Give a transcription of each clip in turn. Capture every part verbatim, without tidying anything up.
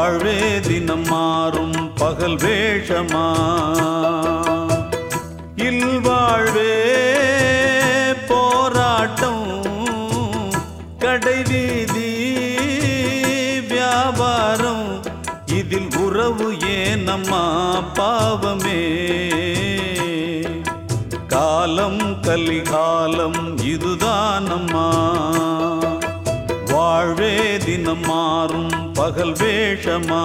வாழ்வே தினம் மாறும் பகல் வேஷமா இல்வாழ்வே போராட்டம் கடைவீதி வியாபாரம் இதில் உறவு ஏனம்மா பாவமே காலம் கலிகாலம் இதுதானம்மா வாழ்வே தினம் மாறும் பகல் வேஷமா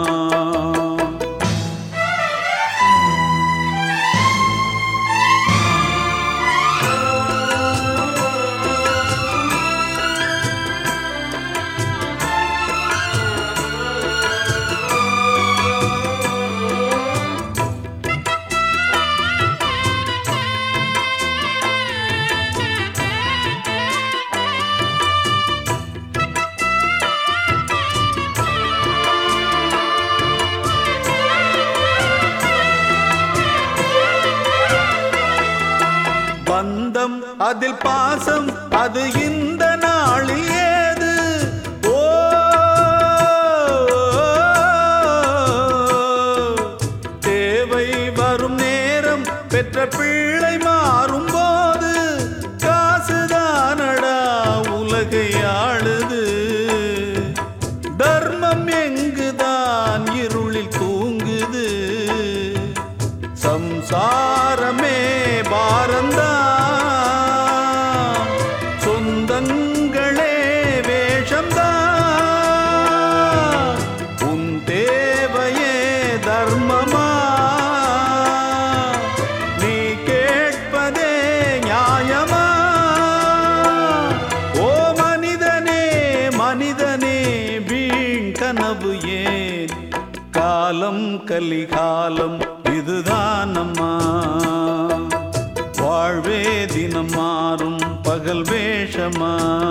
பந்தம் அதில் பாசம் அது இந்த நாளில் ஏது ஓ தேவை வரும் நேரம் பெற்ற பிள்ளை மாறும் போது காசுதானடா உலகை ஆளுது தர்மம் எங்குதான் இருளில் தூங்குது சம்சாரமே பாரந்தா சொந்தங்களே வேஷம்தா உன் தேவையே தர்மமா நீ கேட்பதே நியாயமா ஓ மனிதனே மனிதனே வீண் கனவு ஏன் காலம் கலிகாலம் இதுதானம்மா வாழ்வே தினம் மாறும் பகல் வேஷமா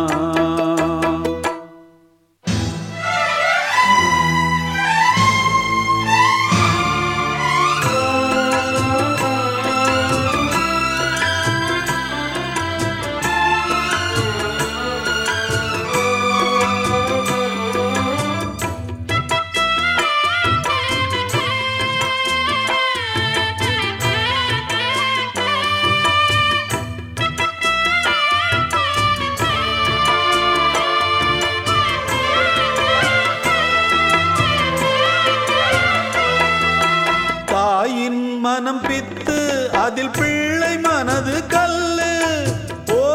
தாயின் மனம் பித்து அதில் பிள்ளை மனது கல்லு ஓ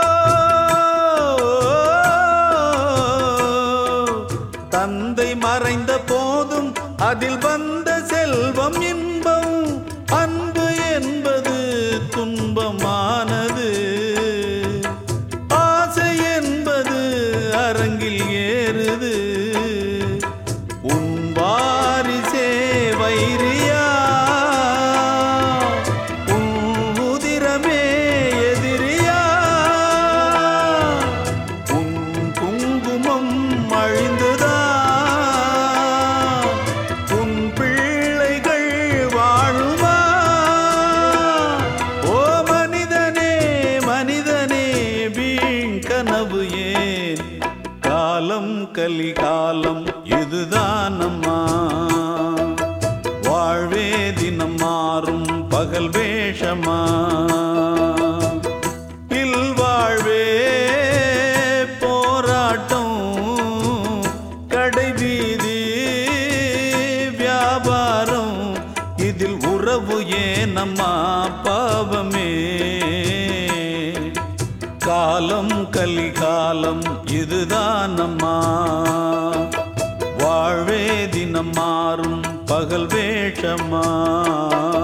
தந்தை மறைந்த போதும் அதில் வந்த செல்வம் இன்பம் அன்பு என்பது துன்பமானது ஆசை என்பது அரங்கில் ஏறுது உன் வாரிசே வைரியா கனவு ஏன் காலம் கலிகாலம் இதுதானம்மா வாழ்வே தினம் மாறும் பகல் வேஷமா இல்வாழ்வே போராட்டம் கடைவீதி வியாபாரம் இதில் உறவு ஏனம்மா பாவமே காலம் கலிகாலம் இதுதானம்மா வாழ்வே தினம் மாறும் பகல் வேஷமா